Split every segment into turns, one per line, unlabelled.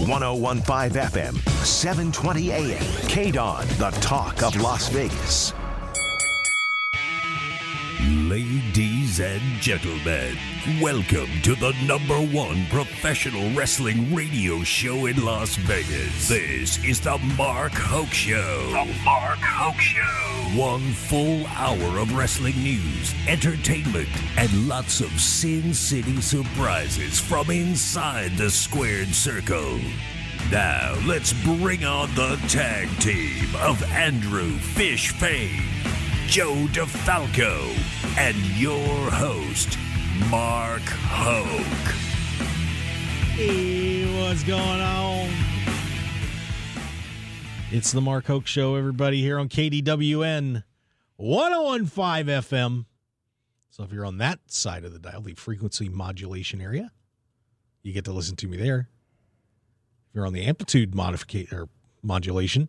1015 FM, 720 AM. KDON, the talk of Las Vegas.
Ladies and gentlemen, welcome to the #1 professional wrestling radio show in Las Vegas. This is the Mark Hoke Show. The Mark Hoke Show. 1 full hour of wrestling news, entertainment, and lots of Sin City surprises from inside the squared circle. Now, let's bring on the tag team of Andrew Fish Fane, Joe DeFalco, and your host, Mark Hoke.
Hey, what's going on? It's the Mark Hoke Show, everybody, here on KDWN 1015 FM. So if you're on that side of the dial, the frequency modulation area, you get to listen to me there. If you're on the amplitude modulation,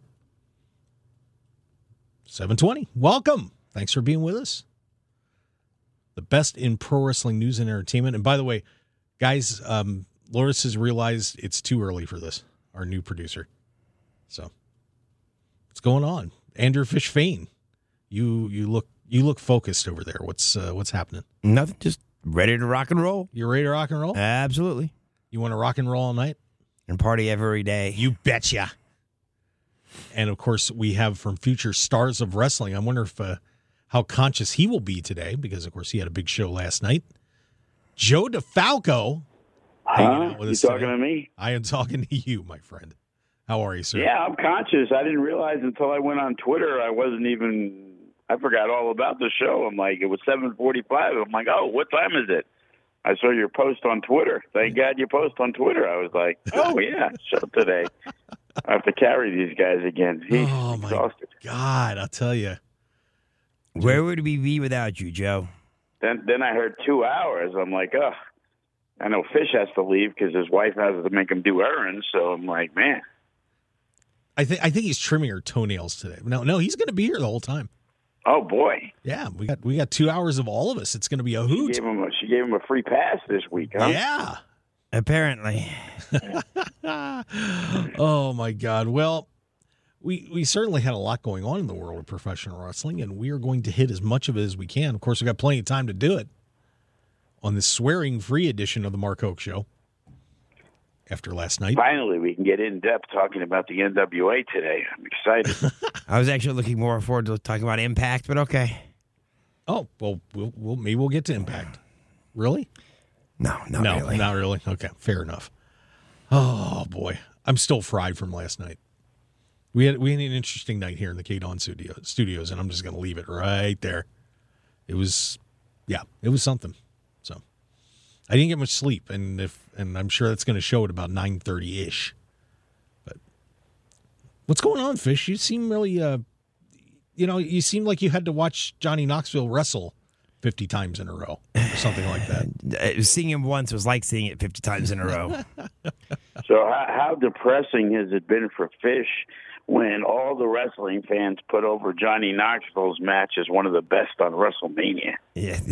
720. Welcome. Thanks for being with us. The best in pro wrestling news and entertainment. And by the way, guys, Loris has realized it's too early for this, our new producer. So what's going on? Andrew Fish Fane, you look focused over there. What's happening?
Nothing, just ready to rock and roll.
You ready to rock and roll?
Absolutely.
You want to rock and roll all night?
And party every day.
You betcha. And of course, we have from future stars of wrestling. I wonder if how conscious he will be today, because of course he had a big show last night. Joe DeFalco.
You talking to me?
I am talking to you, my friend. How are you, sir?
Yeah, I'm conscious. I didn't realize until I went on Twitter. I forgot all about the show. I'm like, it was 7:45. I'm like, oh, what time is it? I saw your post on Twitter. Thank God you post on Twitter. I was like, oh, yeah, show today. I have to carry these guys again. He's exhausted.
My God, I'll tell you.
Where would we be without you, Joe?
Then I heard 2 hours. I'm like, oh, I know Fish has to leave because his wife has to make him do errands. So I'm like, man.
I think he's trimming her toenails today. No, he's going to be here the whole time.
Oh boy.
Yeah, we got 2 hours of all of us. It's going to be a hoot.
She gave him a free pass this week, huh?
Yeah.
Apparently.
Oh my God. Well, we certainly had a lot going on in the world of professional wrestling, and we are going to hit as much of it as we can. Of course, we've got plenty of time to do it on this swearing-free edition of the Mark Hoke Show after last night.
Finally, we can get in-depth talking about the NWA today. I'm excited.
I was actually looking more forward to talking about Impact, but okay.
Oh, well, maybe we'll get to Impact. Really?
No, really.
Not really. Okay, fair enough. Oh, boy. I'm still fried from last night. We had an interesting night here in the KDON studios, and I'm just going to leave it right there. It was something. So I didn't get much sleep, and I'm sure that's going to show at about 9:30-ish. But what's going on, Fish? You seem really, you seem like you had to watch Johnny Knoxville wrestle 50 times in a row or something like that.
Seeing him once was like seeing it 50 times in a row.
So how depressing has it been for Fish when all the wrestling fans put over Johnny Knoxville's match as one of the best on WrestleMania?
Yeah,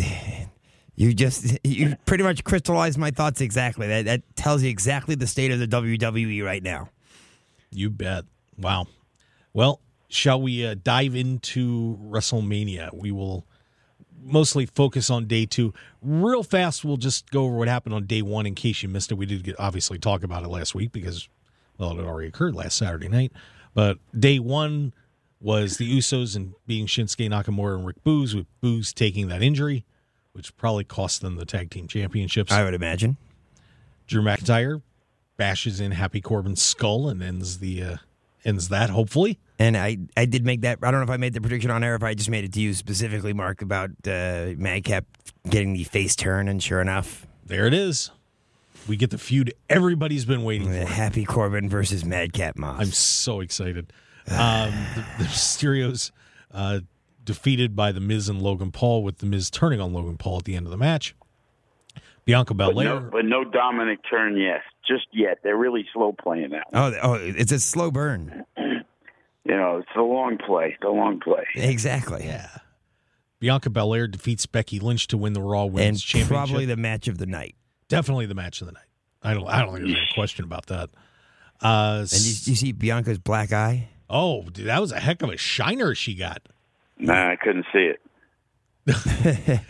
you pretty much crystallized my thoughts exactly. That tells you exactly the state of the WWE right now.
You bet. Wow. Well, shall we dive into WrestleMania? We will mostly focus on day 2. Real fast, we'll just go over what happened on day 1 in case you missed it. We did obviously talk about it last week because, well, it had already occurred last Saturday night. But day 1 was the Usos and beating Shinsuke Nakamura and Rick Boogs, with Boogs taking that injury, which probably cost them the tag team championships.
I would imagine.
Drew McIntyre bashes in Happy Corbin's skull and ends that, hopefully.
And I did make that. I don't know if I made the prediction on air, if I just made it to you specifically, Mark, about Madcap getting the face turn, and sure enough,
there it is. We get the feud everybody's been waiting for.
Happy Corbin versus Madcap Moss.
I'm so excited. The Mysterios defeated by The Miz and Logan Paul, with The Miz turning on Logan Paul at the end of the match. Bianca Belair.
But no Dominic turn yet. Just yet. They're really slow playing that one.
Oh, it's a slow burn.
It's a long play.
Exactly.
Yeah. Bianca Belair defeats Becky Lynch to win the Raw Women's Championship.
Probably the match of the night.
Definitely the match of the night. I don't think there's any question about that.
And you see Bianca's black eye?
Oh, dude, that was a heck of a shiner she got.
Nah, I couldn't see it.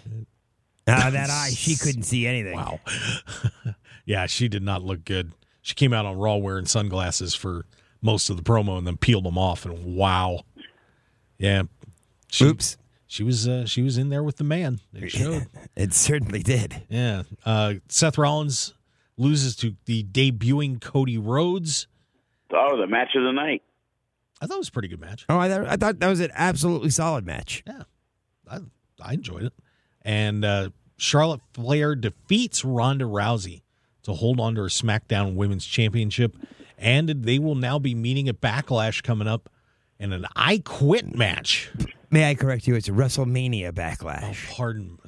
That eye, she couldn't see anything.
Wow. Yeah, she did not look good. She came out on Raw wearing sunglasses for most of the promo and then peeled them off, and wow. Yeah.
Oops.
She was in there with the man. It showed.
It certainly did.
Yeah. Seth Rollins loses to the debuting Cody Rhodes.
Oh, the match of the night.
I thought it was a pretty good match.
Oh, I thought that was an absolutely solid match.
Yeah. I enjoyed it. And Charlotte Flair defeats Ronda Rousey to hold on to her SmackDown Women's Championship. And they will now be meeting at Backlash coming up in an I Quit match.
May I correct you? It's a WrestleMania Backlash.
Oh, pardon.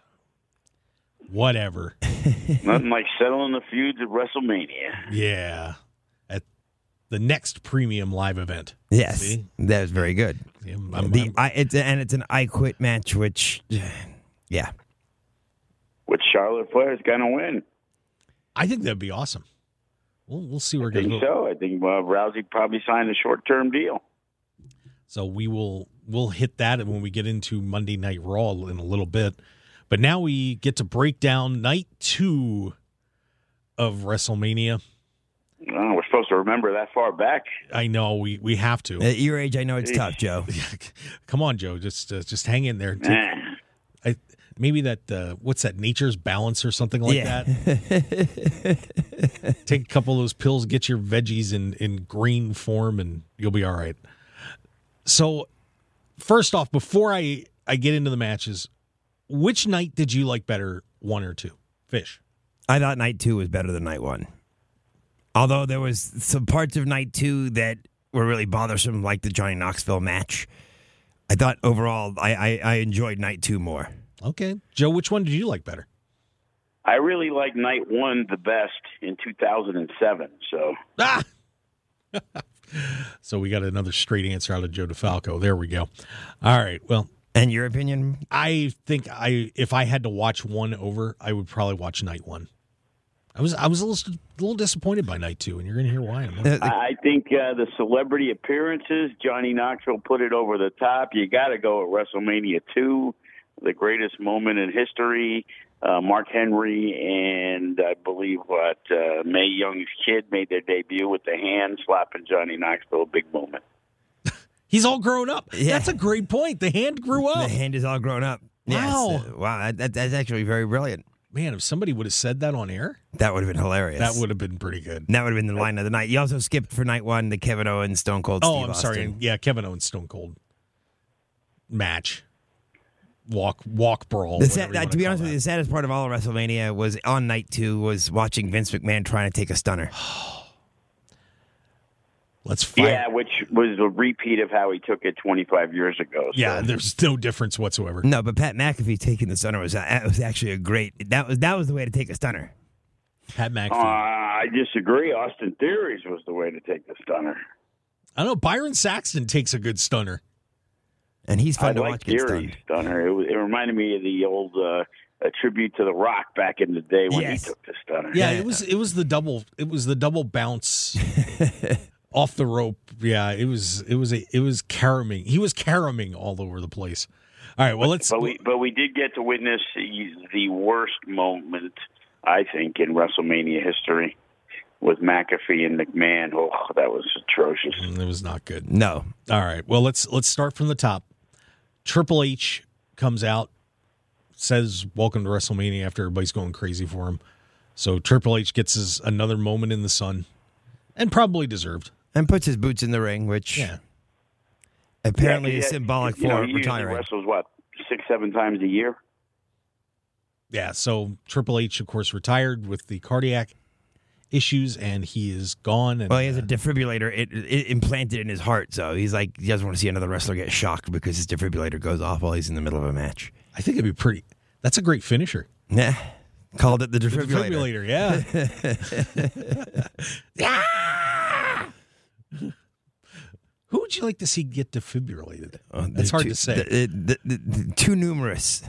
Whatever.
Nothing like settling the feuds at WrestleMania.
Yeah. At the next premium live event.
Yes.
See?
That was very good.
Yeah,
It's an I Quit match, which, yeah.
Which Charlotte Flair is going to win.
I think that'd be awesome. We'll see where it
I think
goes.
so. I think Rousey probably signed a short-term deal.
So we'll hit that when we get into Monday Night Raw in a little bit. But now we get to break down night 2 of WrestleMania.
Oh, we're supposed to remember that far back.
I know we have to.
At your age, I know it's tough, Joe.
Come on, Joe. Just hang in there.
Nah.
Maybe that what's that? Nature's Balance or something like that. Take a couple of those pills, get your veggies in green form, and you'll be all right. So, first off, before I get into the matches, which night did you like better, 1 or 2? Fish.
I thought night 2 was better than night 1. Although there was some parts of night 2 that were really bothersome, like the Johnny Knoxville match. I thought overall I enjoyed night 2 more.
Okay. Joe, which one did you like better?
I really like night 1 the best in 2007. So.
Ah! So we got another straight answer out of Joe DeFalco. There we go. All right. Well,
and your opinion?
I think if I had to watch one over, I would probably watch night 1. I was a little disappointed by night 2, and you're going to hear why.
I think the celebrity appearances, Johnny Knoxville put it over the top. You got to go at WrestleMania 2, the greatest moment in history. Mark Henry and I believe Mae Young's kid made their debut with the hand slapping Johnny Knoxville, a big moment.
He's all grown up.
Yeah.
That's a great point. The hand grew up.
The hand is all grown up.
Wow.
Yes. Wow. That's actually very brilliant.
Man, if somebody would have said that on air,
that would have been hilarious.
That would have been pretty good.
That would have been the line of the night. You also skipped for night 1 the Kevin Owens, Stone Cold Steve Austin.
Sorry. Yeah, Kevin Owens, Stone Cold match. Walk brawl.
To be honest with you, the saddest part of all of WrestleMania was on night 2 was watching Vince McMahon trying to take a stunner.
Let's fight.
Yeah, which was a repeat of how he took it 25 years ago. So.
Yeah, there's no difference whatsoever.
No, but Pat McAfee taking the stunner was actually a great. That was the way to take a stunner.
Pat McAfee.
I disagree. Austin Theories was the way to take the stunner.
I don't know. Byron Saxton takes a good stunner.
And he's fun to watch get
Theory's stunner. It reminded me of the old a tribute to The Rock back in the day when he took the stunner.
Yeah, it was the double bounce off the rope. Yeah, it was caroming. He was caroming all over the place. All right, well
but we did get to witness the worst moment, I think, in WrestleMania history with McAfee and McMahon. Oh, that was atrocious.
It was not good.
No.
All right. Well, let's start from the top. Triple H comes out, says welcome to WrestleMania after everybody's going crazy for him. So Triple H gets another moment in the sun, and probably deserved.
And puts his boots in the ring, which apparently is symbolic for retiring.
He wrestles, 6-7 times a year?
Yeah, so Triple H, of course, retired with the cardiac issues, and he is gone. And,
well, he has a defibrillator it implanted in his heart, so he's like, he doesn't want to see another wrestler get shocked because his defibrillator goes off while he's in the middle of a match.
I think it'd be that's a great finisher.
Yeah. Called it the defibrillator.
Yeah. Who would you like to see get defibrillated? That's hard to say.
Too numerous.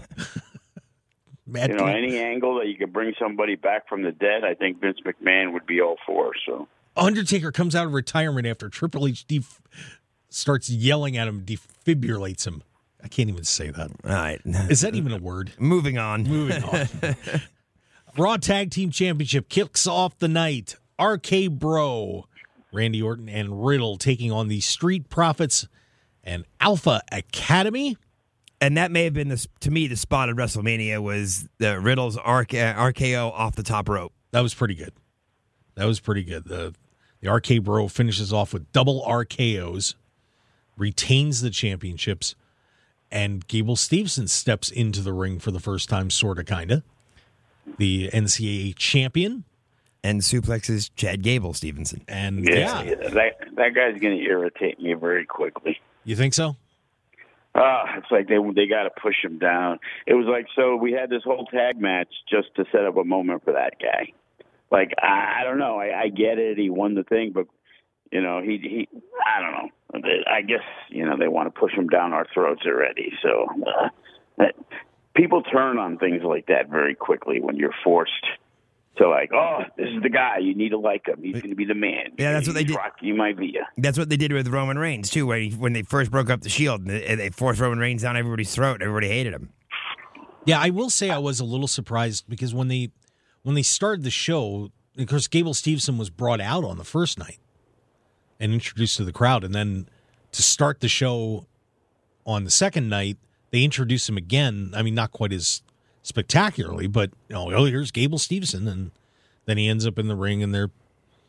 Any angle that you could bring somebody back from the dead, I think Vince McMahon would be all for. So.
Undertaker comes out of retirement after Triple H starts yelling at him, defibrillates him. I can't even say that.
All right.
Is that even a word?
Moving on.
Moving on. Raw Tag Team Championship kicks off the night. RK Bro, Randy Orton and Riddle taking on the Street Profits and Alpha Academy.
And that may have been, to me, the spot of WrestleMania was the Riddle's RKO off the top rope.
That was pretty good. The RK Bro finishes off with double RKOs, retains the championships, and Gable Steveson steps into the ring for the first time, sort of, kind of. The NCAA champion.
And suplexes Chad Gable Stevenson.
And
that guy's going to irritate me very quickly.
You think so?
It's like they got to push him down. It was like, so we had this whole tag match just to set up a moment for that guy. Like, I don't know. I get it. He won the thing, but, he I don't know. I guess, they want to push him down our throats already. So people turn on things like that very quickly when you're forced to, like, oh, this is the guy. You need to like him. He's going to be the man.
Yeah, that's what they did.
You might be.
That's what they did with Roman Reigns, too, when they first broke up the Shield. They forced Roman Reigns down everybody's throat. Everybody hated him.
Yeah, I will say I was a little surprised because when they started the show, of course, Gable Steveson was brought out on the first night and introduced to the crowd. And then to start the show on the second night, they introduced him again. I mean, not quite as spectacularly, but here's Gable Steveson, and then he ends up in the ring, and the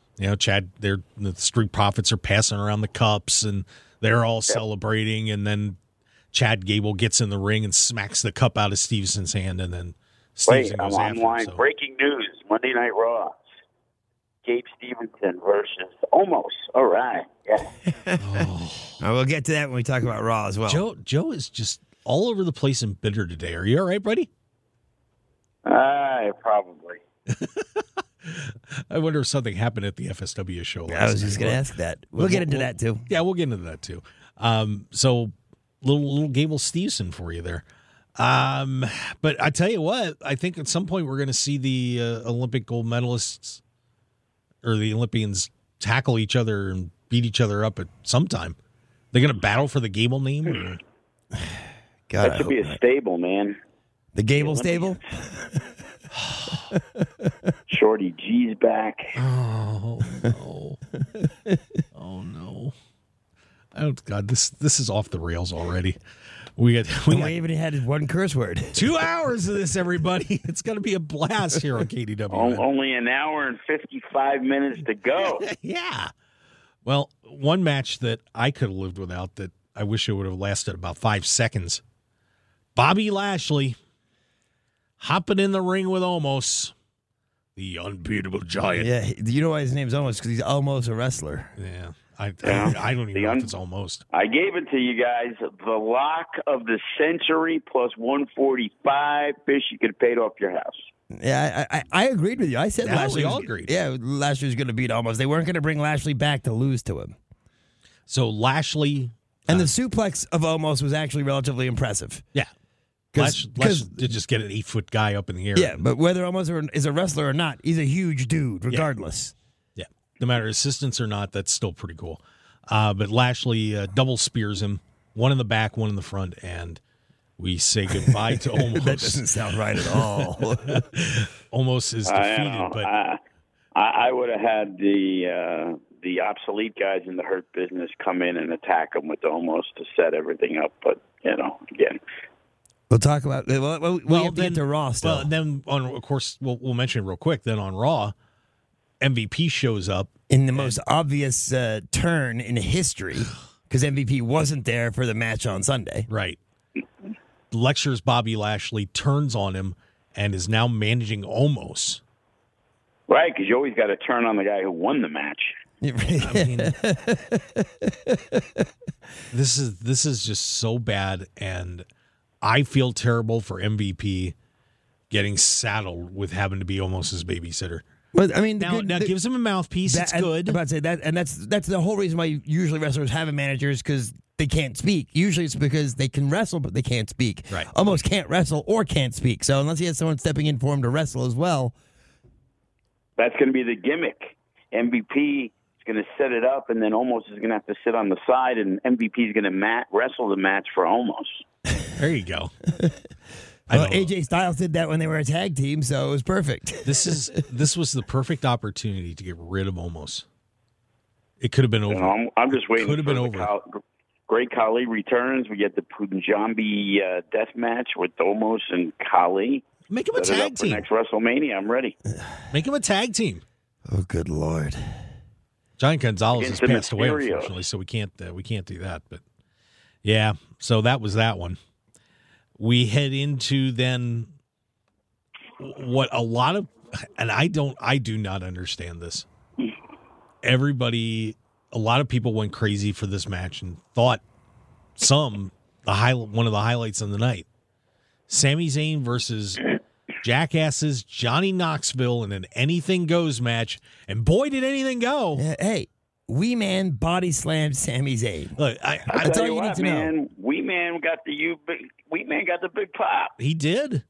Street Profits are passing around the cups, and they're all celebrating, and then Chad Gable gets in the ring and smacks the cup out of Stevenson's hand, and then Stevenson goes after him. So.
Breaking news: Monday Night Raw. Gabe Stevenson versus Omos. All right, yeah.
We'll get to that when we talk about Raw as well.
Joe is just all over the place and bitter today. Are you all right, buddy?
Probably.
I wonder if something happened at the FSW show last night.
I was just going to ask that. We'll get into that, too.
Yeah, we'll get into that, too. So, little Gable Steveson for you there. But I tell you what, I think at some point we're going to see the Olympic gold medalists or the Olympians tackle each other and beat each other up at some time. They're going to battle for the Gable name? Or?
God,
that should be a stable, man.
The Gable stable?
Shorty G's back.
Oh, no. Oh, no. God, this is off the rails already. We
even had one curse word.
2 hours of this, everybody. It's going to be a blast here on KDW.
Only an hour and 55 minutes to go.
Yeah. Well, one match that I could have lived without that I wish it would have lasted about 5 seconds. Bobby Lashley hopping in the ring with Omos, the unbeatable giant.
Yeah, you know why his name's Omos? Because he's almost a wrestler.
Yeah. I don't even know if it's almost.
I gave it to you guys. The lock of the century plus 145. Fish, you could have paid off your house.
Yeah, I agreed with you. I said Lashley.
We all agreed.
Yeah, Lashley was going to beat Omos. They weren't going to bring Lashley back to lose to him.
So Lashley.
And the suplex of Omos was actually relatively impressive.
Yeah. Lashley did just get an 8-foot guy up in the air.
Yeah, but whether Omos is a wrestler or not, he's a huge dude, regardless.
Yeah. No matter assistance or not, that's still pretty cool. But Lashley double spears him, one in the back, one in the front, and we say goodbye to Omos.
That doesn't sound right at all.
Omos is defeated. But
I would have had the obsolete guys in the Hurt Business come in and attack him with Omos to set everything up. But, again.
We'll talk about. We have to get to Raw still.
Well, then of course we'll mention it real quick. Then on Raw, MVP shows up
in the most obvious turn in history because MVP wasn't there for the match on Sunday.
Right. Lectures Bobby Lashley, turns on him, and is now managing Omos.
Right, because you always got to turn on the guy who won the match.
I mean, this is just so bad, and I feel terrible for MVP getting saddled with having to be Omos' babysitter.
But I mean,
now gives him a mouthpiece. It's good.
I'm about to say that, and that's the whole reason why usually wrestlers have managers because they can't speak. Usually it's because they can wrestle, but they can't speak.
Right.
Almost can't wrestle or can't speak. So unless he has someone stepping in for him to wrestle as well,
that's going to be the gimmick. MVP going to set it up, and then Omos is going to have to sit on the side, and MVP is going to wrestle the match for Omos.
There you go.
Well, AJ Styles did that when they were a tag team, so it was perfect.
This was the perfect opportunity to get rid of Omos. It could have been over.
You know, I'm just waiting.
Could have been over.
Great Khali returns. We get the Punjabi death match with Omos and Khali.
Make him a tag team.
For next WrestleMania, I'm ready.
Make him a tag team.
Oh, good Lord.
Giant Gonzalez has passed away, unfortunately, so we can't do that. But yeah, so that was that one. We head into then what a lot of, and I do not understand this. A lot of people went crazy for this match and thought one of the highlights of the night. Sami Zayn versus Jackasses Johnny Knoxville in an anything goes match, and boy did anything go.
Hey, Wee Man body slammed Sami Zayn.
Look,
That's all you need to know.
Wee Man got the big pop.
He did,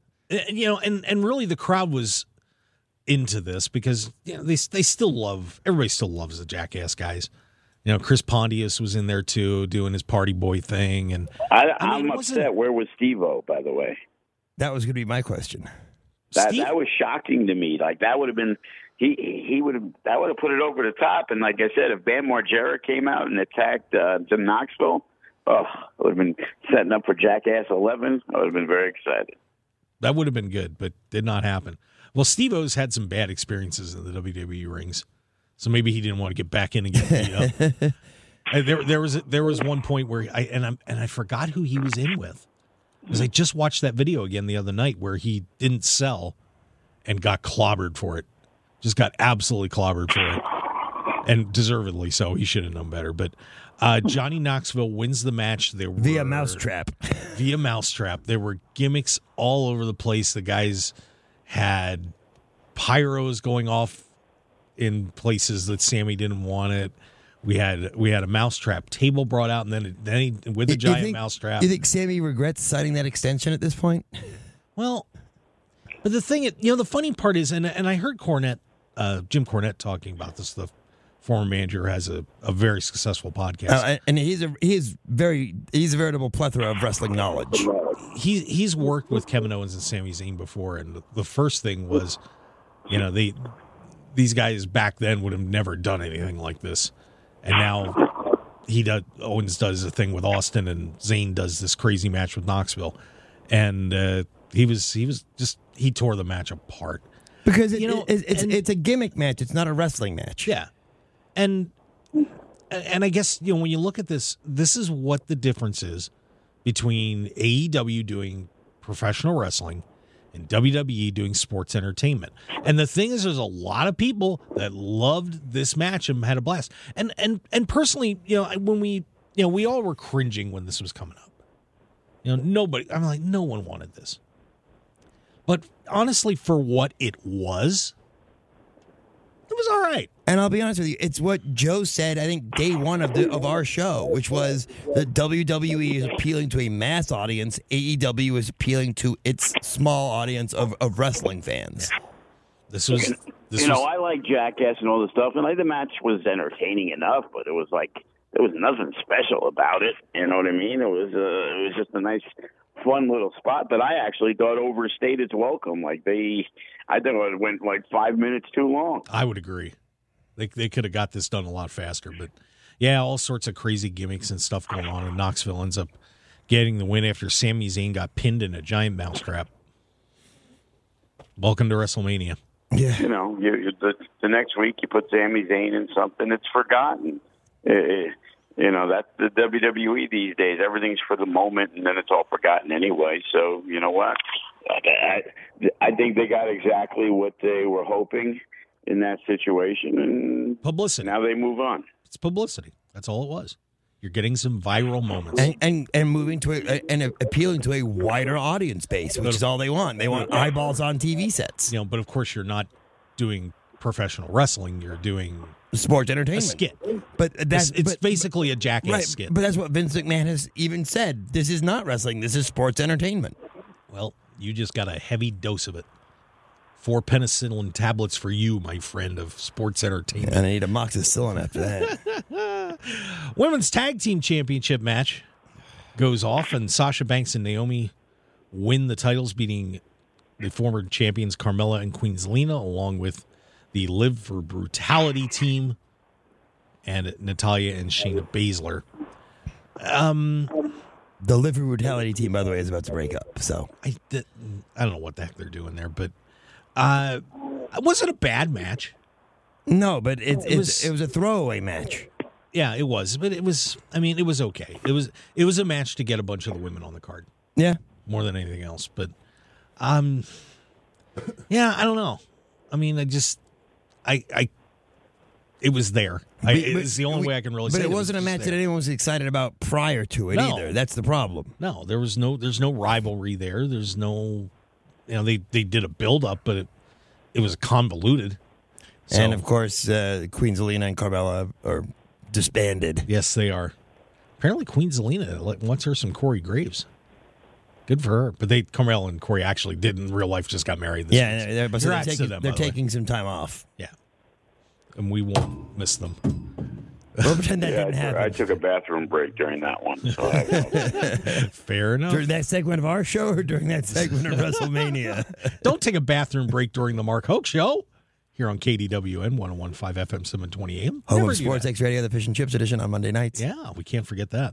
and really the crowd was into this because they still everybody still loves the Jackass guys. Chris Pontius was in there too, doing his party boy thing, and
I'm upset. Where was Steve-O, by the way?
That was going to be my question.
That was shocking to me. Like that would have been he would have put it over the top. And like I said, if Bam Margera came out and attacked Jim Knoxville, it would have been setting up for Jackass 11. I would have been very excited.
That would have been good, but did not happen. Well, Steve-O's had some bad experiences in the WWE rings, so maybe he didn't want to get back in and get beat up. There was one point where I forgot who he was in with, because I just watched that video again the other night where he didn't sell and got clobbered for it. Just got absolutely clobbered for it, and deservedly so. He should have known better. But Johnny Knoxville wins the match.
Via mousetrap.
Via mousetrap. There were gimmicks all over the place. The guys had pyros going off in places that Sammy didn't want it. We had a mousetrap table brought out, and then he, with a giant mousetrap.
You think Sammy regrets signing that extension at this point?
Well, but the thing, the funny part is, and I heard Jim Cornette talking about this. The former manager has a very successful podcast,
and he's a veritable plethora of wrestling knowledge.
He's worked with Kevin Owens and Sami Zayn before, and the first thing was, these guys back then would have never done anything like this, and now Owens does a thing with Austin, and Zayn does this crazy match with Knoxville, and he tore the match apart
because it's a gimmick match. It's not a wrestling match.
Yeah, and I guess when you look at this is what the difference is between AEW doing professional wrestling and WWE doing sports entertainment. And the thing is, there's a lot of people that loved this match and had a blast. And personally, when we all were cringing when this was coming up. No one wanted this. But honestly, for what it was all right.
And I'll be honest with you, it's what Joe said, I think, day one of our show, which was that WWE is appealing to a mass audience. AEW is appealing to its small audience of wrestling fans.
I like Jackass and all this stuff, and the match was entertaining enough, but it was there was nothing special about it. You know what I mean? It was just a nice, fun little spot that I actually thought overstayed its welcome. I think it went 5 minutes too long.
I would agree. They could have got this done a lot faster, but yeah, all sorts of crazy gimmicks and stuff going on, and Knoxville ends up getting the win after Sami Zayn got pinned in a giant mousetrap. Welcome to WrestleMania.
Yeah,
the next week you put Sami Zayn in something, it's forgotten. That's the WWE these days. Everything's for the moment, and then it's all forgotten anyway. So, you know what? I think they got exactly what they were hoping in that situation, and
publicity.
Now they move on.
It's publicity. That's all it was. You're getting some viral moments,
and moving to and appealing to a wider audience base, which is all they want. They want eyeballs on TV sets.
But of course, you're not doing professional wrestling. You're doing
sports entertainment, a skit. But it's
basically a Jackass skit.
But that's what Vince McMahon has even said. This is not wrestling. This is sports entertainment.
Well, you just got a heavy dose of it 4 penicillin tablets for you, my friend of sports entertainment.
And I need amoxicillin after that.
Women's Tag Team Championship match goes off, and Sasha Banks and Naomi win the titles, beating the former champions Carmella and Queen Zelina, along with the Live for Brutality team and Natalya and Shayna Baszler.
The Live for Brutality team, by the way, is about to break up. So
I don't know what the heck they're doing there, but it wasn't a bad match.
no, but it was a throwaway match.
Yeah, it was, but it was okay. It was a match to get a bunch of the women on the card
Yeah.
more than anything else. But yeah, I don't know. I mean, it was there. It's the only way I can really say it.
But it wasn't a match that anyone was excited about prior to it
No.
either. That's the problem.
No, there's no rivalry there. There's no, they did a build up, but it was convoluted. So,
And of course, Queen Zelina and Carmella are disbanded.
yes, they are. Apparently, Queen Zelina wants her some Corey Graves. Good for her. But Carmella and Corey actually did in real life just got married. This week.
Yeah, but so
Congrats to them, by
they're
the way.
taking some time off.
Yeah, and we won't miss them.
We'll pretend that didn't happen.
I took a bathroom break during that one. So
Fair enough.
During that segment of our show or during that segment of WrestleMania?
Don't take a bathroom break during the Mark Hoke Show here on KDWN 101.5 FM 720 AM.
Home
Never
of
do
Sports
that.
X Radio, the Fish and Chips edition on Monday nights.
Yeah, we can't forget that.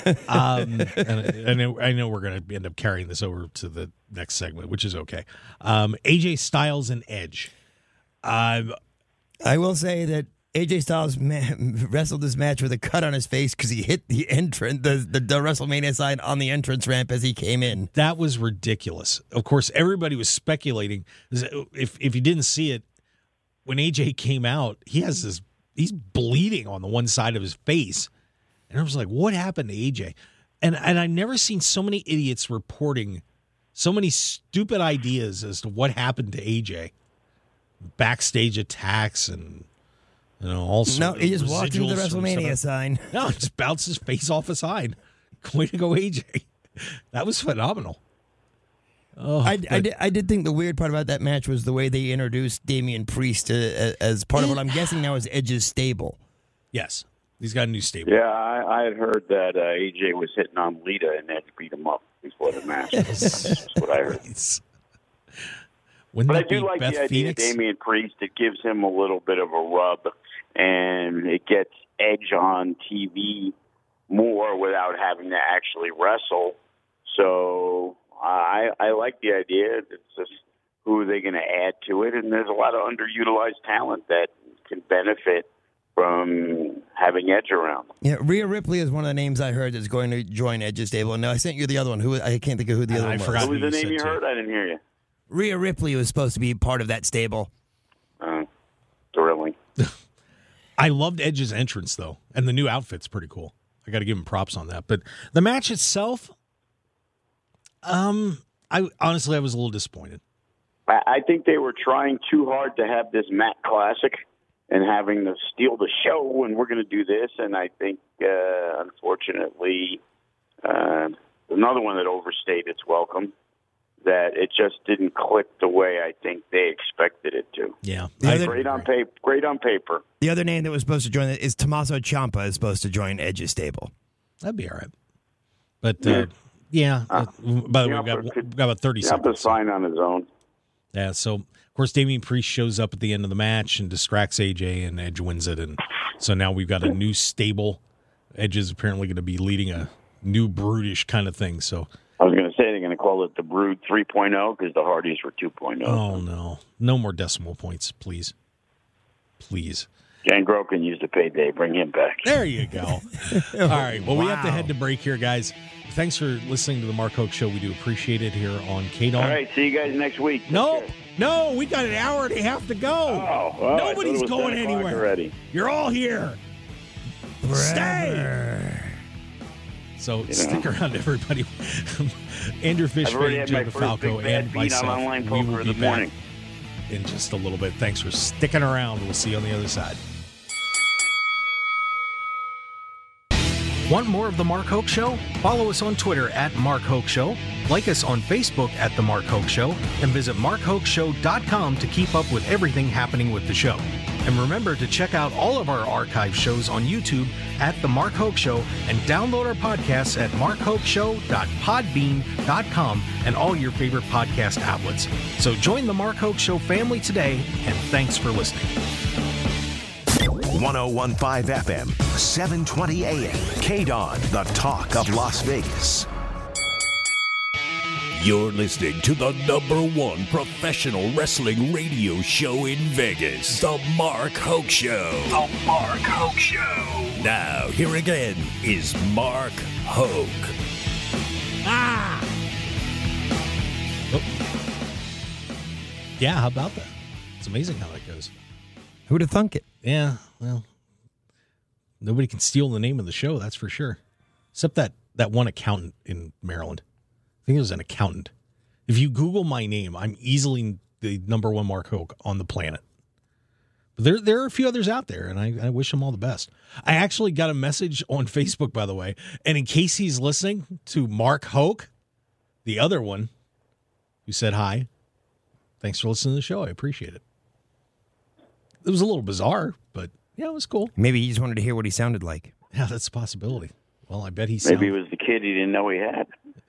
And I know we're going to end up carrying this over to the next segment, which is okay. AJ Styles and Edge.
I will say that AJ Styles wrestled this match with a cut on his face because he hit the entrance, the WrestleMania sign on the entrance ramp as he came in.
That was ridiculous. Of course, everybody was speculating. If you didn't see it, when AJ came out, he's bleeding on the one side of his face. And I was like, what happened to AJ? And I've never seen so many idiots reporting so many stupid ideas as to what happened to AJ. Backstage attacks and all sorts
No,
of
he just walked into the
residuals from
WrestleMania
stuff.
sign.
No, he just bounced his face off a sign. Way to go, AJ. That was phenomenal. Oh,
I did think the weird part about that match was the way they introduced Damian Priest as part of what I'm guessing now is Edge's stable.
Yes, he's got a new stable.
yeah, I had heard that AJ was hitting on Lita and Edge beat him up before the match. That's what I heard.
Wouldn't
But I
that
do
be
like
Beth
the idea of
Phoenix?
Damian Priest. It gives him a little bit of a rub, and it gets Edge on TV more without having to actually wrestle. So I like the idea. It's just who are they going to add to it? And there's a lot of underutilized talent that can benefit from having Edge around.
Yeah, Rhea Ripley is one of the names I heard that's going to join Edge's stable. And I sent you the other one. Who I can't think of who the other
I
one was.
forgot.
What was the
you
name
said
you
too.
heard? I didn't hear you.
Rhea Ripley was supposed to be part of that stable.
Thrilling.
I loved Edge's entrance, though, and the new outfit's pretty cool. I got to give him props on that. But the match itself, I honestly was a little disappointed.
I think they were trying too hard to have this Matt Classic and having to steal the show, and we're going to do this. And I think, unfortunately, another one that overstayed its welcome, that it just didn't click the way I think they expected it to.
Yeah.
Great on paper.
The other name that was supposed to join it is Tommaso Ciampa is supposed to join Edge's stable.
That'd be all right. But, by the way, we've got about 30 seconds.
Ciampa's fine on his own.
Yeah, so, of course, Damian Priest shows up at the end of the match and distracts AJ, and Edge wins it. And so now we've got a new stable. Edge is apparently going to be leading a new brutish kind of thing. So,
I was going to say they're going to call it the Brood 3.0 because the Hardys were 2.0.
oh, no. No more decimal points, please. Please.
Gangrel can use the payday. Bring him back.
There you go. All right. Well, we have to head to break here, guys. Thanks for listening to the Mark Hoke Show. We do appreciate it here on KDON.
All right. See you guys next week.
No, we got an hour and a half to go.
Oh, well,
Nobody's
I thought it was
going
10 o'clock
anywhere.
already.
You're all here. Stay. So stick around, everybody. Andrew
I've already
Fishman,
had
Joe
my first
DeFalco,
big bad
and
beat on
myself.
online
We
poker
will be
this
back
morning.
in just a little bit. Thanks for sticking around. We'll see you on the other side. Want more of The Mark Hoke Show? Follow us on Twitter at Mark Hoke Show, like us on Facebook at The Mark Hoke Show, and visit markhokeshow.com to keep up with everything happening with the show. And remember to check out all of our archive shows on YouTube at The Mark Hoke Show and download our podcasts at markhokeshow.podbean.com and all your favorite podcast outlets. So join The Mark Hoke Show family today, and thanks for listening.
101.5 FM, 720 AM. KDON, the talk of Las Vegas.
You're listening to the #1 professional wrestling radio show in Vegas, The Mark Hoke Show. The Mark Hoke Show. Now, here again is Mark Hoke.
Yeah, how about that? It's amazing how that goes.
Who'd have thunk it?
Yeah, well, nobody can steal the name of the show, that's for sure. Except that one accountant in Maryland. I think it was an accountant. If you Google my name, I'm easily the #1 Mark Hoke on the planet. But there are a few others out there, and I wish them all the best. I actually got a message on Facebook, by the way, and in case he's listening to Mark Hoke, the other one, who said hi, thanks for listening to the show. I appreciate it. It was a little bizarre, but yeah, it was cool.
Maybe he just wanted to hear what he sounded like.
Yeah, that's a possibility. Well, I bet he
Maybe it was the kid he didn't know he had.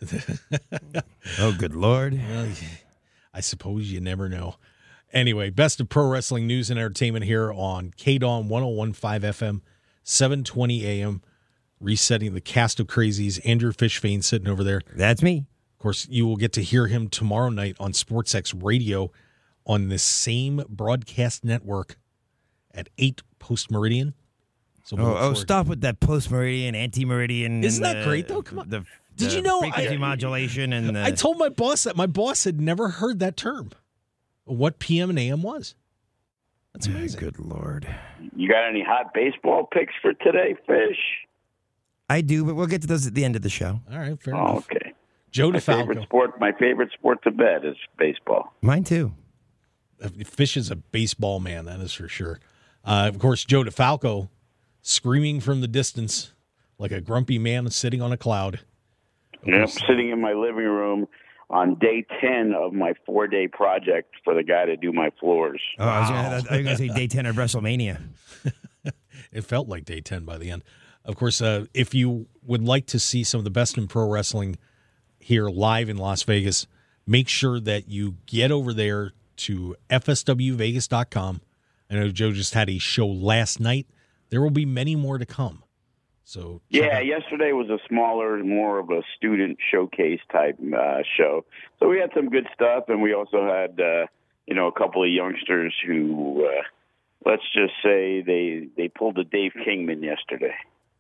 Oh, good Lord.
Well, I suppose you never know. Anyway, best of pro wrestling news and entertainment here on KDON 101.5 FM, 720 AM. Resetting the cast of crazies. Andrew Fishfane sitting over there.
That's me.
Of course, you will get to hear him tomorrow night on SportsX Radio on the same broadcast network at 8 post-meridian. So
stop with that post-meridian, anti-meridian.
Isn't that great, though? Come on. Did you know
frequency modulation and
I told my boss that my boss had never heard that term. What PM and AM was. That's amazing.
Good Lord.
You got any hot baseball picks for today, Fish?
I do, but we'll get to those at the end of the show.
All right, fair enough.
Okay.
Joe
My
DeFalco.
favorite sport to bet is baseball.
Mine too.
Fish is a baseball man, that is for sure. Of course, Joe DeFalco screaming from the distance like a grumpy man sitting on a cloud.
Yep, sitting in my living room on day 10 of my 4-day project for the guy to do my floors.
Oh, I was going to say day 10 of WrestleMania.
It felt like day 10 by the end. Of course, if you would like to see some of the best in pro wrestling here live in Las Vegas, make sure that you get over there to fswvegas.com. I know Joe just had a show last night. There will be many more to come. So
yeah, yesterday was a smaller, more of a student showcase type show. So we had some good stuff, and we also had a couple of youngsters who, let's just say, they pulled a Dave Kingman yesterday.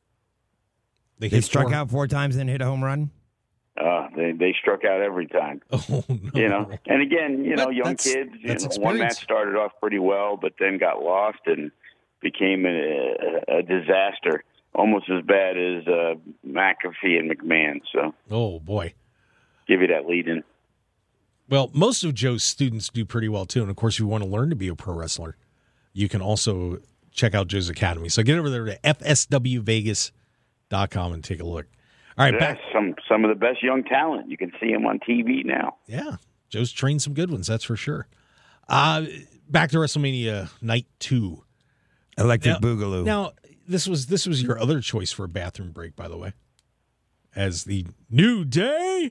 They struck out 4 times and hit a home run?
They struck out every time.
Oh, no.
And again, young kids. One match started off pretty well, but then got lost and became a disaster. Almost as bad as McAfee and McMahon. So,
oh boy,
give you that lead in.
Well, most of Joe's students do pretty well too, and of course, if you want to learn to be a pro wrestler, you can also check out Joe's Academy. So get over there to fswvegas.com and take a look. All right, back
some of the best young talent. You can see them on TV now.
Yeah, Joe's trained some good ones, that's for sure. Back to WrestleMania Night 2.
Electric Boogaloo.
Now, this was your other choice for a bathroom break, by the way, as the New Day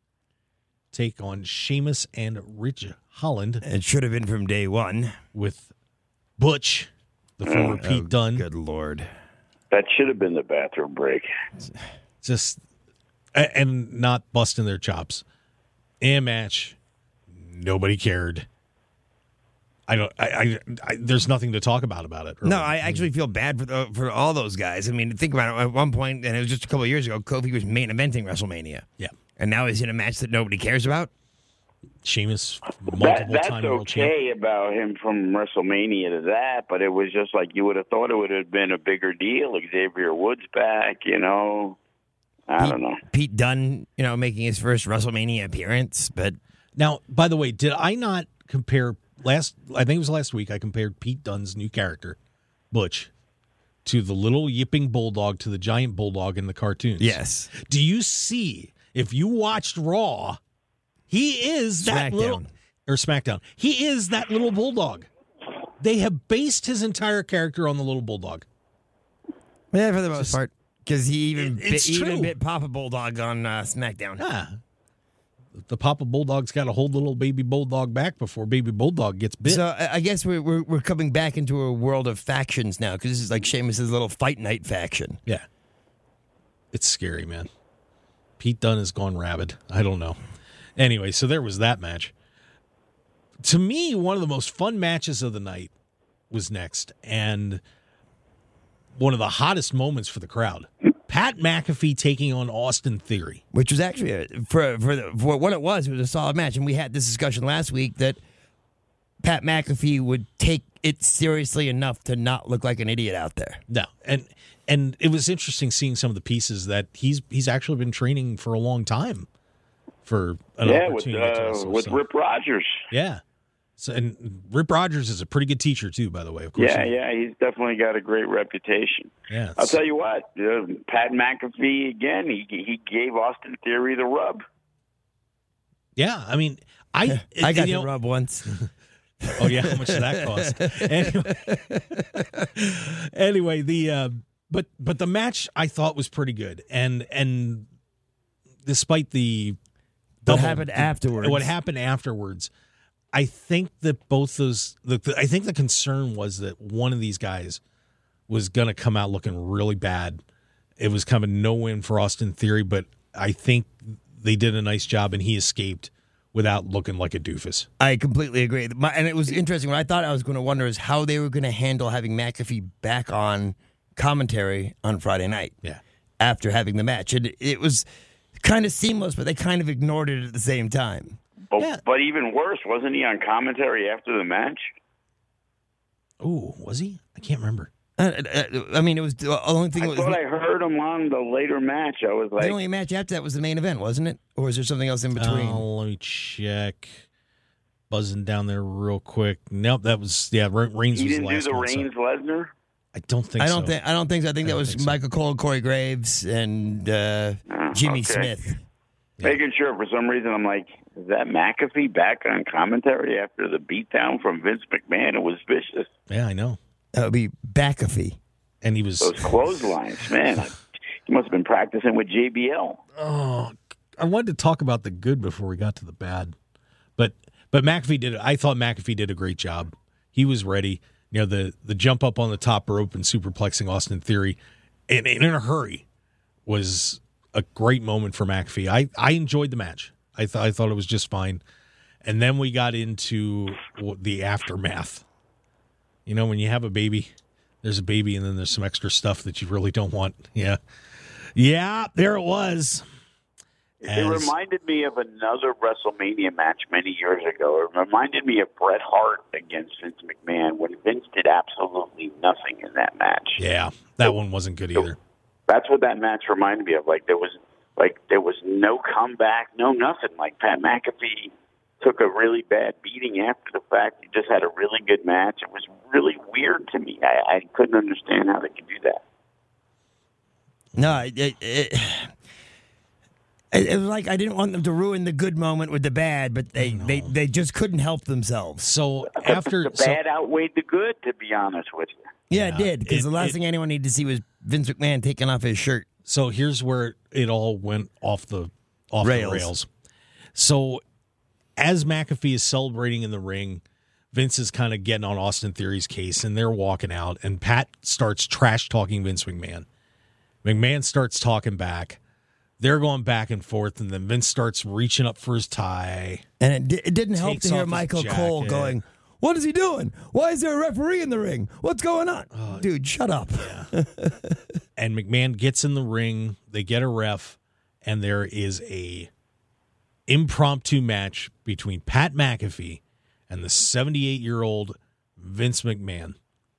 take on Sheamus and Ridge Holland.
It should have been from day one
with Butch, the former Pete Dunne.
Good Lord.
That should have been the bathroom break.
Just and not busting their chops. In a match, nobody cared. There's nothing to talk about it. Really.
No, I actually feel bad for all those guys. I mean, think about it. At one point, and it was just a couple of years ago, Kofi was main eventing WrestleMania.
Yeah.
And now he's in a match that nobody cares about.
Sheamus, multiple-time world champion.
That's okay about him from WrestleMania to that, but it was just like you would have thought it would have been a bigger deal. Xavier Woods back, I don't know.
Pete Dunne, making his first WrestleMania appearance. But
now, by the way, did I not compare I think it was last week, I compared Pete Dunne's new character, Butch, to the little yipping bulldog to the giant bulldog in the cartoons.
Yes.
Do you see, if you watched Raw, he is that little, or SmackDown, he is that little bulldog. They have based his entire character on the little bulldog.
Yeah, for the most part. Because he even
true.
bit Papa Bulldog on SmackDown.
Yeah. The Papa Bulldog's got to hold the little baby bulldog back before baby bulldog gets bit.
So I guess we're coming back into a world of factions now, because this is like Sheamus' little fight night faction.
Yeah. It's scary, man. Pete Dunne has gone rabid. I don't know. Anyway, so there was that match. To me, one of the most fun matches of the night was next, and one of the hottest moments for the crowd. Pat McAfee taking on Austin Theory.
Which was actually, for what it was a solid match. And we had this discussion last week that Pat McAfee would take it seriously enough to not look like an idiot out there.
No, and it was interesting seeing some of the pieces that he's actually been training for a long time for an opportunity
with Rip Rogers.
Yeah. So, and Rip Rogers is a pretty good teacher too, by the way. Of course.
Yeah, he's definitely got a great reputation.
Yeah,
I'll tell you what, Pat McAfee again. He gave Austin Theory the rub.
Yeah, I mean, I
got the rub once.
Oh yeah, how much did that cost? Anyway, but the match I thought was pretty good, and despite
what happened afterwards, I think that both those. I think the concern was that one of these guys was going to come out looking really bad. It was kind of no win for Austin Theory, but I think they did a nice job, and he escaped without looking like a doofus. I completely agree. And it was interesting. What I thought I was going to wonder is how they were going to handle having McAfee back on commentary on Friday night.
Yeah.
After having the match, it was kind of seamless, but they kind of ignored it at the same time.
But even worse, wasn't he on commentary after the match?
Oh, was he? I can't remember.
I mean, it was the only thing.
I thought I heard him on the later match. I was like,
the only match after that was the main event, wasn't it? Or was there something else in between?
Let me check. Buzzing down there real quick. Nope, that was Reigns.
He
was
didn't
the last
do the
one,
Reigns Lesnar.
I don't think. So.
I don't think so. I think that was Michael Cole, Corey Graves, and Jimmy Smith.
Making sure for some reason I'm like, is that McAfee back on commentary after the beatdown from Vince McMahon? It was vicious.
Yeah, I know.
That would be McAfee.
And he was
those clotheslines, man. He must have been practicing with JBL.
Oh, I wanted to talk about the good before we got to the bad, but McAfee did. I thought McAfee did a great job. He was ready. You know, the jump up on the top rope and superplexing Austin Theory, and in a hurry, was a great moment for McAfee. I enjoyed the match. I thought it was just fine. And then we got into the aftermath. You know, when you have a baby, there's a baby, and then there's some extra stuff that you really don't want. Yeah. Yeah, there it was.
It reminded me of another WrestleMania match many years ago. It reminded me of Bret Hart against Vince McMahon when Vince did absolutely nothing in that match.
Yeah, that one wasn't good either.
That's what that match reminded me of. There was no comeback, no nothing. Like Pat McAfee took a really bad beating after the fact. He just had a really good match. It was really weird to me. I couldn't understand how they could do that.
No, it was like I didn't want them to ruin the good moment with the bad, but they just couldn't help themselves.
So
the bad outweighed the good, to be honest with you.
Yeah, it did, because the last thing anyone needed to see was Vince McMahon taking off his shirt.
So here's where it all went off the rails. So as McAfee is celebrating in the ring, Vince is kind of getting on Austin Theory's case, and they're walking out, and Pat starts trash-talking Vince McMahon. McMahon starts talking back. They're going back and forth, and then Vince starts reaching up for his tie.
And it didn't help to hear Michael Cole going, "What is he doing? Why is there a referee in the ring? What's going on?" Dude, shut up.
Yeah. And McMahon gets in the ring. They get a ref, and there is a impromptu match between Pat McAfee and the 78-year-old Vince McMahon.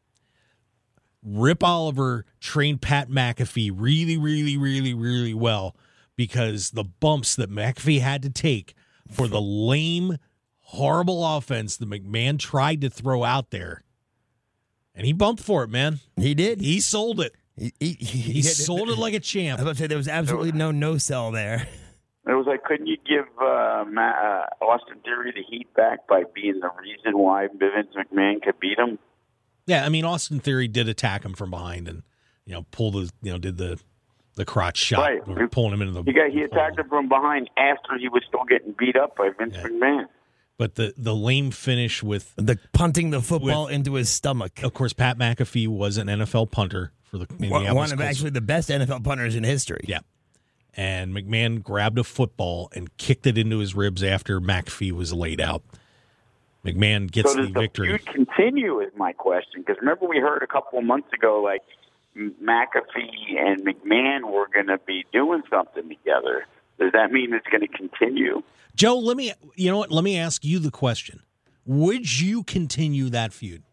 Rip Oliver trained Pat McAfee really, really, really, really well, because the bumps that McAfee had to take for the lame, horrible offense that McMahon tried to throw out there And he bumped for it, man.
He did.
He sold it. He sold it like a
I
champ.
was about to say there was absolutely no sell there.
It was like, couldn't you give Austin Theory the heat back by being the reason why Vince McMahon could beat him?
Yeah, I mean, Austin Theory did attack him from behind and, did the crotch shot,
right,
pulling him into the.
He attacked him from behind after he was still getting beat up by Vince McMahon.
But the lame finish with
the punting the football into his stomach.
Of course, Pat McAfee was an NFL punter for the Minneapolis
one of
Colts.
actually the best NFL punters in history.
Yeah. And McMahon grabbed a football and kicked it into his ribs after McAfee was laid out. McMahon gets the victory.
So does the feud continue is my question. Because remember we heard a couple of months ago, like, McAfee and McMahon were going to be doing something together. Does that mean it's going to continue?
Joe, let me ask you the question. Would you continue that feud?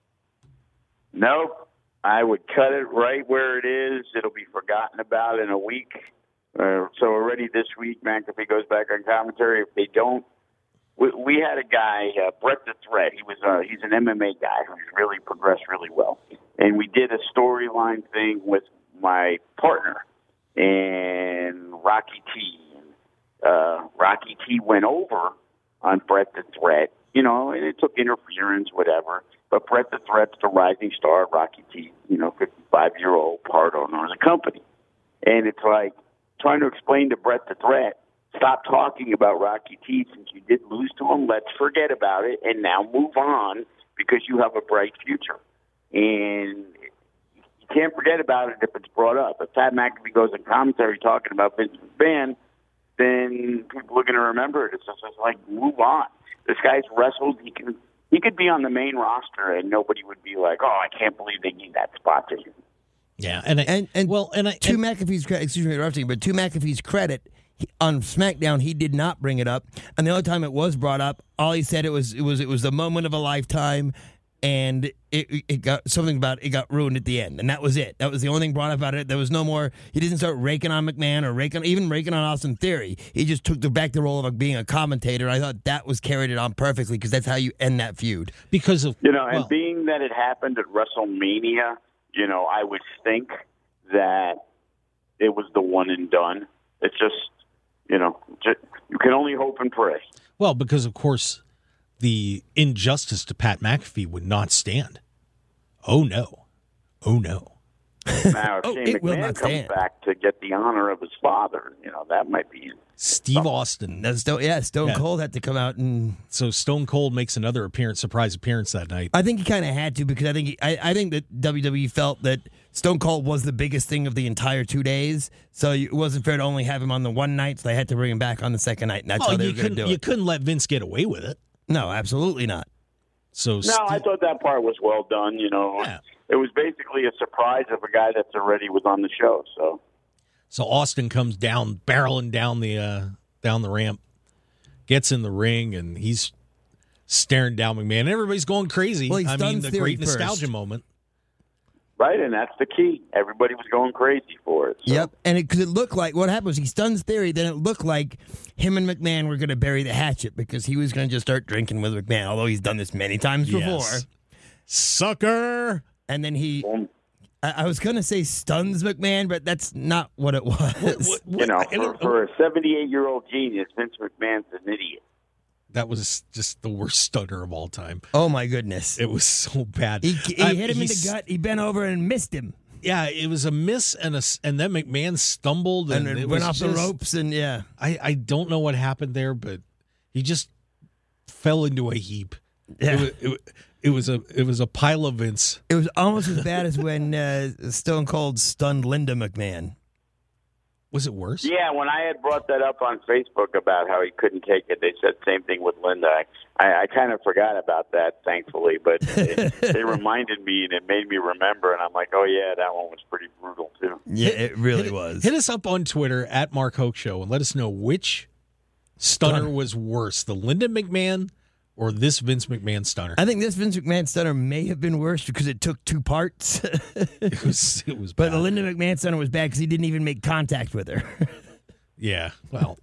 Nope. I would cut it right where it is. It'll be forgotten about in a week. So already this week, McAfee goes back on commentary. If they don't, we had a guy, Brett the Threat. He's an MMA guy who's really progressed really well. And we did a storyline thing with my partner and Rocky T. Rocky T went over on Brett the Threat, and it took interference, whatever. But Brett the Threat's the rising star, Rocky T, 55-year-old part owner of the company. And it's like trying to explain to Brett the Threat, stop talking about Rocky T since you did lose to him. Let's forget about it and now move on because you have a bright future. And you can't forget about it if it's brought up. If Pat McAfee goes in commentary talking about Vince McMahon, then people are going to remember it. It's just like, move on. This guy's wrestled. He could be on the main roster, and nobody would be like, "Oh, I can't believe they gave that spot to him."
Yeah,
to McAfee's credit, excuse me, interrupting, but to McAfee's credit, on SmackDown he did not bring it up, and the only time it was brought up, all he said it was the moment of a lifetime. And it got something about it got ruined at the end, and that was it. That was the only thing brought up about it. There was no more. He didn't start raking on McMahon or raking on Austin Theory. He just took back the role of being a commentator. I thought that was carried it on perfectly because that's how you end that feud.
Because of
and being that it happened at WrestleMania, I would think that it was the one and done. It's just you can only hope and pray.
Well, because of course, the injustice to Pat McAfee would not stand. Oh, no.
Now, if Shane McMahon comes back to get the honor of his father, that might be
Steve Austin.
Stone Cold had to come out and.
So Stone Cold makes another surprise appearance that night.
I think he kind of had to because I think that WWE felt that Stone Cold was the biggest thing of the entire 2 days. So it wasn't fair to only have him on the one night, so they had to bring him back on the second night, and that's how they were going to do it.
You couldn't let Vince get away with it.
No, absolutely not.
I thought that part was well done.
Yeah.
It was basically a surprise of a guy that's already was on the show.
So Austin comes down, barreling down the ramp, gets in the ring, and he's staring down McMahon. Everybody's going crazy.
Well,
the great nostalgia moment.
Right, and that's the key. Everybody was going crazy for it. So.
Yep, and because it looked like what happened was he stuns Theory, then it looked like him and McMahon were going to bury the hatchet because he was going to just start drinking with McMahon, although he's done this many times before.
Sucker!
And then I was going to say stuns McMahon, but that's not what it was.
For a 78-year-old genius, Vince McMahon's an idiot.
That was just the worst stunner of all time.
Oh, my goodness.
It was so bad.
He hit him in the gut. He bent over and missed him.
Yeah, it was a miss, and then McMahon stumbled. And
it went off the ropes, and yeah.
I don't know what happened there, but he just fell into a heap.
Yeah.
It was a pile of Vince.
It was almost as bad as when Stone Cold stunned Linda McMahon.
Was it worse?
Yeah, when I had brought that up on Facebook about how he couldn't take it, they said same thing with Linda. I kind of forgot about that, thankfully, but they reminded me, and it made me remember, and I'm like, oh, yeah, that one was pretty brutal, too.
Yeah, it really was.
Hit us up on Twitter, at Mark Hoke Show, and let us know which stunner was worse, the Linda McMahon or this Vince McMahon stunner.
I think this Vince McMahon stunner may have been worse because it took two parts.
It was bad.
But the Linda McMahon stunner was bad because he didn't even make contact with her.
Yeah, well,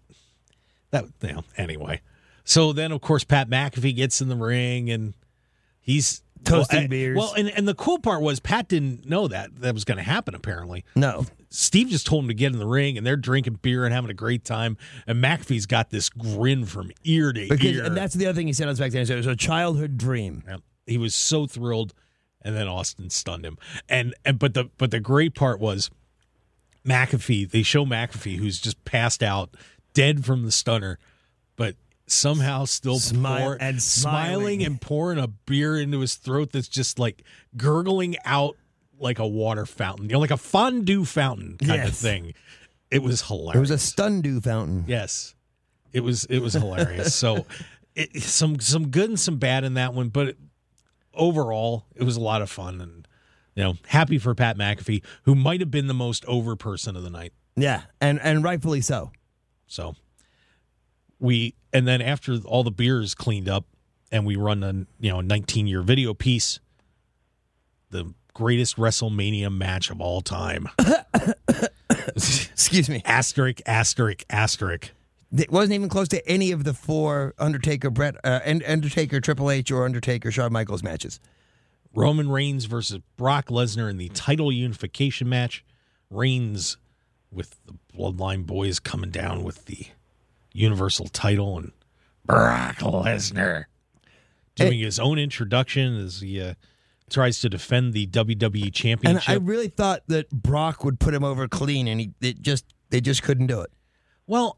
anyway. So then, of course, Pat McAfee gets in the ring, and he's
Toasting beers.
Well, and the cool part was Pat didn't know that was going to happen, apparently.
No.
Steve just told him to get in the ring, and they're drinking beer and having a great time. And McAfee's got this grin from ear to ear.
And that's the other thing he said on SmackDown. It was a childhood dream.
Yep. He was so thrilled, and then Austin stunned him. But the great part was McAfee. They show McAfee, who's just passed out, dead from the stunner, but somehow still smiling and pouring a beer into his throat that's just like gurgling out like a water fountain, like a fondue fountain kind of thing. It was hilarious.
It was a stundew fountain.
Yes, it was hilarious. So some good and some bad in that one, but overall it was a lot of fun, and happy for Pat McAfee, who might have been the most over person of the night.
Yeah, and rightfully so.
So and then after all the beer is cleaned up and we run a 19-year video piece, the greatest WrestleMania match of all time.
Excuse me.
Asterisk, asterisk, asterisk.
It wasn't even close to any of the 4 Undertaker, Triple H, or Undertaker, Shawn Michaels matches.
Roman Reigns versus Brock Lesnar in the title unification match. Reigns with the Bloodline Boys coming down with the Universal title, and Brock Lesnar doing his own introduction as he tries to defend the WWE Championship.
And I really thought that Brock would put him over clean, and they just couldn't do it.
Well,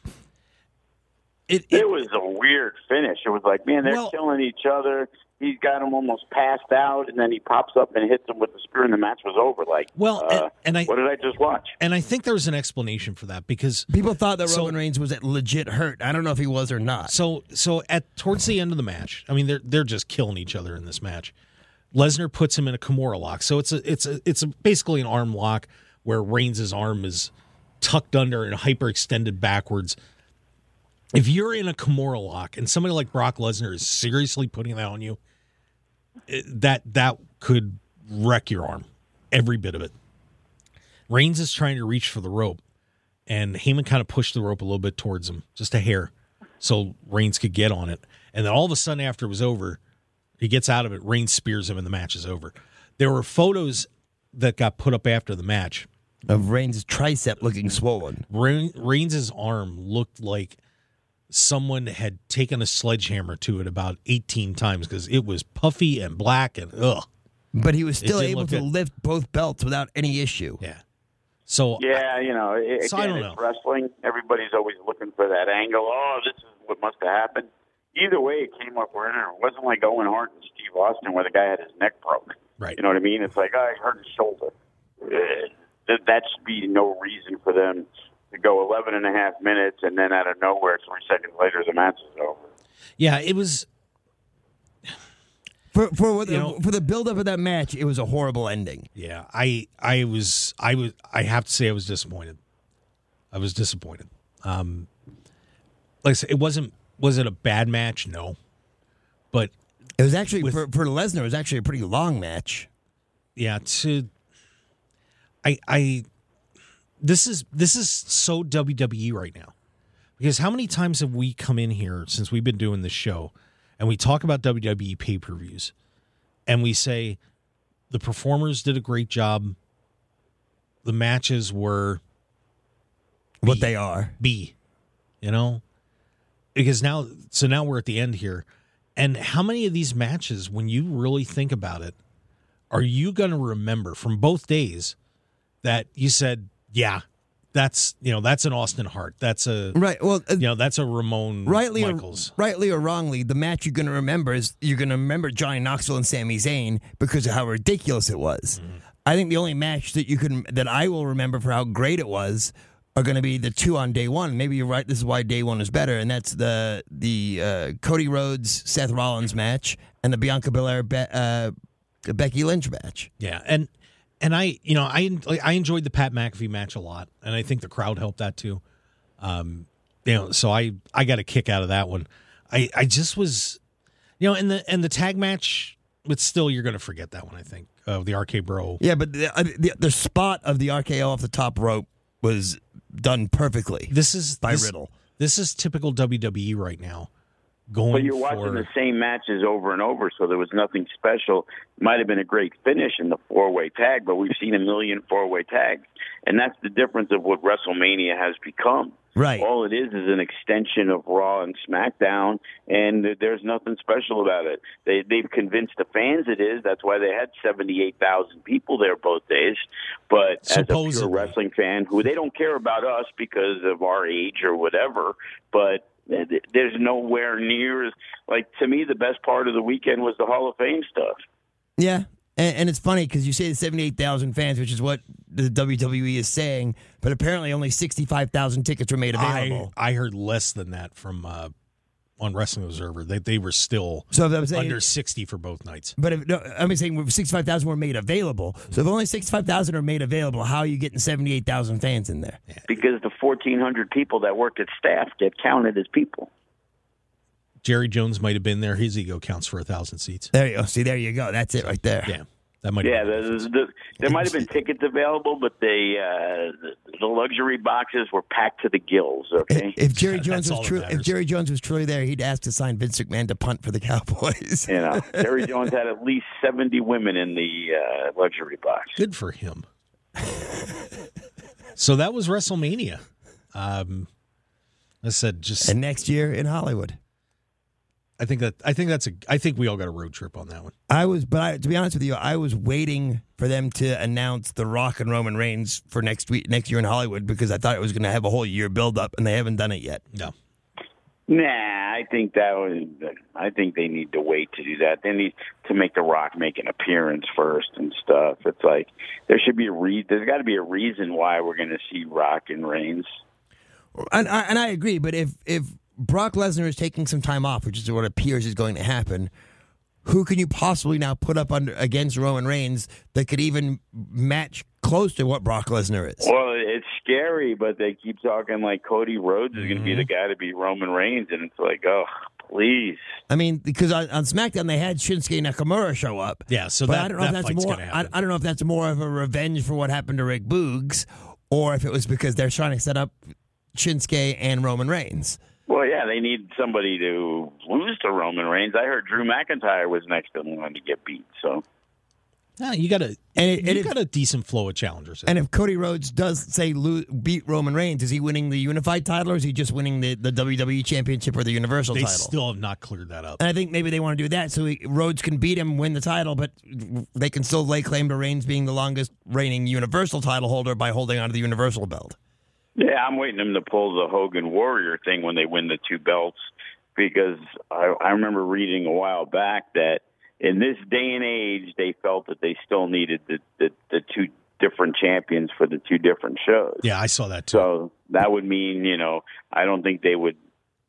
it was a weird finish. It was like, man, they're killing each other. He's got him almost passed out, and then he pops up and hits him with the spear, and the match was over. Like, what did I just watch?
And I think there was an explanation for that, because
people thought that Roman Reigns was legit hurt. I don't know if he was or not.
So towards the end of the match, I mean, they're just killing each other in this match. Lesnar puts him in a Kimura lock. So it's basically an arm lock where Reigns' arm is tucked under and hyperextended backwards. If you're in a Kimura lock and somebody like Brock Lesnar is seriously putting that on you, that could wreck your arm, every bit of it. Reigns is trying to reach for the rope, and Heyman kind of pushed the rope a little bit towards him, just a hair, so Reigns could get on it. And then all of a sudden, after it was over, he gets out of it, Reigns spears him, and the match is over. There were photos that got put up after the match
of Reigns' tricep looking swollen.
Reigns' arm looked like someone had taken a sledgehammer to it about 18 times, because it was puffy and black and ugh.
But he was still able to lift both belts without any issue.
Yeah. So
yeah, I don't know. Wrestling. Everybody's always looking for that angle. Oh, this is what must have happened. Either way, it came up winner. It wasn't like Owen Hart and Steve Austin where the guy had his neck broke.
Right.
You know what I mean? It's like, he hurt his shoulder. That should be no reason for them to go 11 and a half minutes, and then out of nowhere, 3 seconds later, the match is over.
Yeah, it was.
For the build-up of that match, it was a horrible ending.
Yeah, I have to say I was disappointed. I was disappointed. Like I said, was it a bad match? No. But
it was actually, for Lesnar, it was actually a pretty long match.
Yeah, this is so WWE right now. Because how many times have we come in here since we've been doing this show and we talk about WWE pay-per-views and we say the performers did a great job, the matches were
what they are.
B, Because now we're at the end here. And how many of these matches, when you really think about it, are you going to remember from both days that you said, yeah, that's an Austin Hart. That's a
right. Well,
that's a Ramon Michaels.
Rightly or wrongly, the match you're going to remember is Johnny Knoxville and Sami Zayn because of how ridiculous it was. Mm-hmm. I think the only match that I will remember for how great it was are going to be the 2 on day one. Maybe you're right. This is why day one is better, and that's the Cody Rhodes Seth Rollins match and the Bianca Belair Becky Lynch match.
Yeah, and I enjoyed the Pat McAfee match a lot, and I think the crowd helped that too. So I got a kick out of that one. I just was, and the tag match, but still you're going to forget that one. I think of the RK Bro.
Yeah, but the spot of the RKO off the top rope was done perfectly.
This is
Riddle.
This is typical WWE right now, going
But you're watching the same matches over and over, so there was nothing special. Might have been a great finish in the four-way tag, but we've seen a million four-way tags. And that's the difference of what WrestleMania has become.
Right.
All it is an extension of Raw and SmackDown, and there's nothing special about it. They've convinced the fans it is. That's why they had 78,000 people there both days. But as a pure wrestling fan, who they don't care about us because of our age or whatever, but there's nowhere near, like, to me, the best part of the weekend was the Hall of Fame stuff.
Yeah. And it's funny because you say the 78,000 fans, which is what the WWE is saying, but apparently only 65,000 tickets were made available.
I heard less than that from on Wrestling Observer. They were still under 60 for both nights.
But I'm saying 65,000 were made available. So if only 65,000 are made available, how are you getting 78,000 fans in there?
Yeah.
Because the 1,400 people that worked at staff get counted as people.
Jerry Jones might have been there. His ego counts for 1,000 seats.
There you go. See, there you go. That's it right there.
Yeah, that might.
Yeah, there might have been tickets available, but the luxury boxes were packed to the gills. Okay.
If Jerry Jones was truly there, he'd ask to sign Vince McMahon to punt for the Cowboys.
You know, Jerry Jones had at least 70 women in the luxury box.
Good for him. So that was WrestleMania. I said just
and next year in Hollywood.
I think we all got a road trip on that one.
To be honest with you, I was waiting for them to announce The Rock and Roman Reigns for next year in Hollywood because I thought it was going to have a whole year build up, and they haven't done it yet.
No.
Nah, I think they need to wait to do that. They need to make The Rock make an appearance first and stuff. It's like there should be there's got to be a reason why we're going to see Rock and Reigns.
And I agree, but if Brock Lesnar is taking some time off, which is what appears is going to happen, who can you possibly now put up against Roman Reigns that could even match close to what Brock Lesnar is?
Well, it's scary, but they keep talking like Cody Rhodes is going to be the guy to beat Roman Reigns, and it's like, oh, please.
I mean, because on SmackDown they had Shinsuke Nakamura show up.
Yeah, so
but
that
I don't know if that's more. I don't know if that's more of a revenge for what happened to Rick Boogs, or if it was because they're trying to set up Shinsuke and Roman Reigns.
Well, yeah, they need somebody to lose to Roman Reigns. I heard Drew McIntyre was next in line to get beat. So,
you got a decent flow of challengers.
And if Cody Rhodes does say beat Roman Reigns, is he winning the unified title, or is he just winning the WWE Championship or the Universal title?
They still have not cleared that up.
And I think maybe they want to do that so Rhodes can beat him, win the title, but they can still lay claim to Reigns being the longest reigning Universal title holder by holding onto the Universal belt.
Yeah, I'm waiting them to pull the Hogan Warrior thing when they win the two belts, because I remember reading a while back that in this day and age, they felt that they still needed the two different champions for the two different shows.
Yeah, I saw that too.
So that would mean, I don't think they would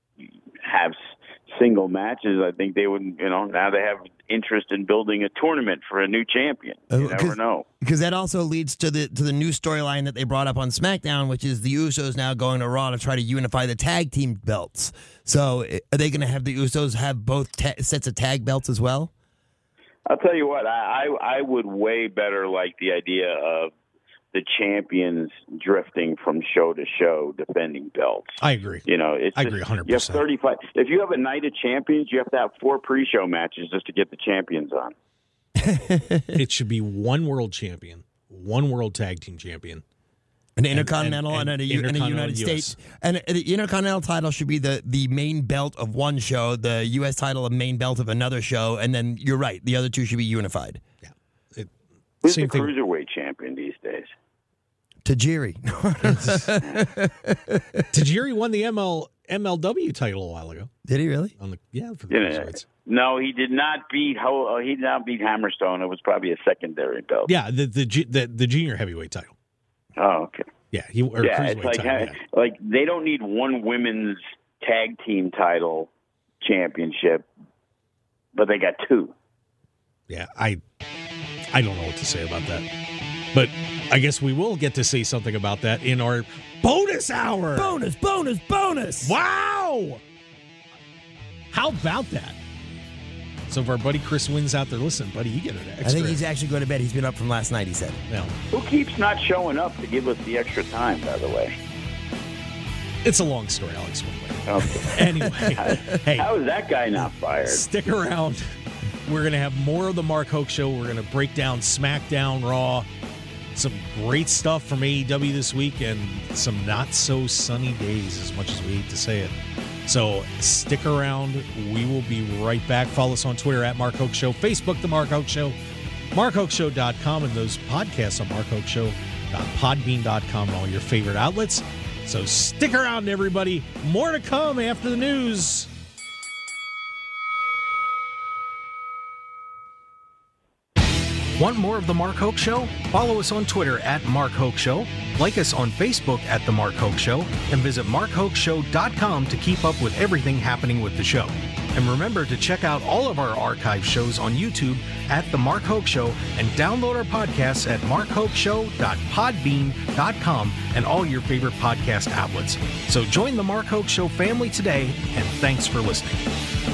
have single matches. I think they would, now they have interest in building a tournament for a new champion. You never know.
Because that also leads to the new storyline that they brought up on SmackDown, which is the Usos now going to Raw to try to unify the tag team belts. So are they going to have the Usos have both sets of tag belts as well?
I'll tell you what, I would way better like the idea of the champions drifting from show to show defending belts.
I agree.
I
agree 100%.
You have 35. If you have a night of champions, you have to have 4 pre-show matches just to get the champions on.
It should be one world champion, one world tag team champion,
an Intercontinental and a United States. And the Intercontinental title should be the main belt of one show, the U.S. title a main belt of another show, and then you're right, the other two should be unified.
Yeah.
Who's the cruiserweight champion these days?
Tajiri.
Tajiri won the MLW title a while ago.
Did he really?
For the cruiserweights.
No, he did not beat. He did not beat Hammerstone. It was probably a secondary belt.
Yeah, the junior heavyweight title.
Oh, okay.
Yeah,
it's like they don't need one women's tag team title championship, but they got 2.
Yeah, I don't know what to say about that. But I guess we will get to say something about that in our bonus hour.
Bonus.
Wow! How about that? So if our buddy Chris Wynn's out there, listen, buddy, you get an extra.
I think he's actually going to bed. He's been up from last night, he said.
Yeah.
Who keeps not showing up to give us the extra time, by the way?
It's a long story. I'll explain later.
Okay.
Anyway, hey,
How is that guy not fired?
stick around. We're going to have more of the Mark Hoke Show. We're going to break down SmackDown, Raw, some great stuff from AEW this week, and some not-so-sunny days, as much as we hate to say it. So stick around. We will be right back. Follow us on Twitter at Mark Hoke Show, Facebook, The Mark Hoke Show, MarkHokeShow.com, and those podcasts on MarkHokeShow.podbean.com and all your favorite outlets. So stick around, everybody. More to come after the news. Want more of The Mark Hoke Show? Follow us on Twitter at Mark Hoke Show, like us on Facebook at The Mark Hoke Show, and visit MarkHokeShow.com to keep up with everything happening with the show. And remember to check out all of our archive shows on YouTube at The Mark Hoke Show and download our podcasts at markhokeshow.podbean.com and all your favorite podcast outlets. So join The Mark Hoke Show family today, and thanks for listening.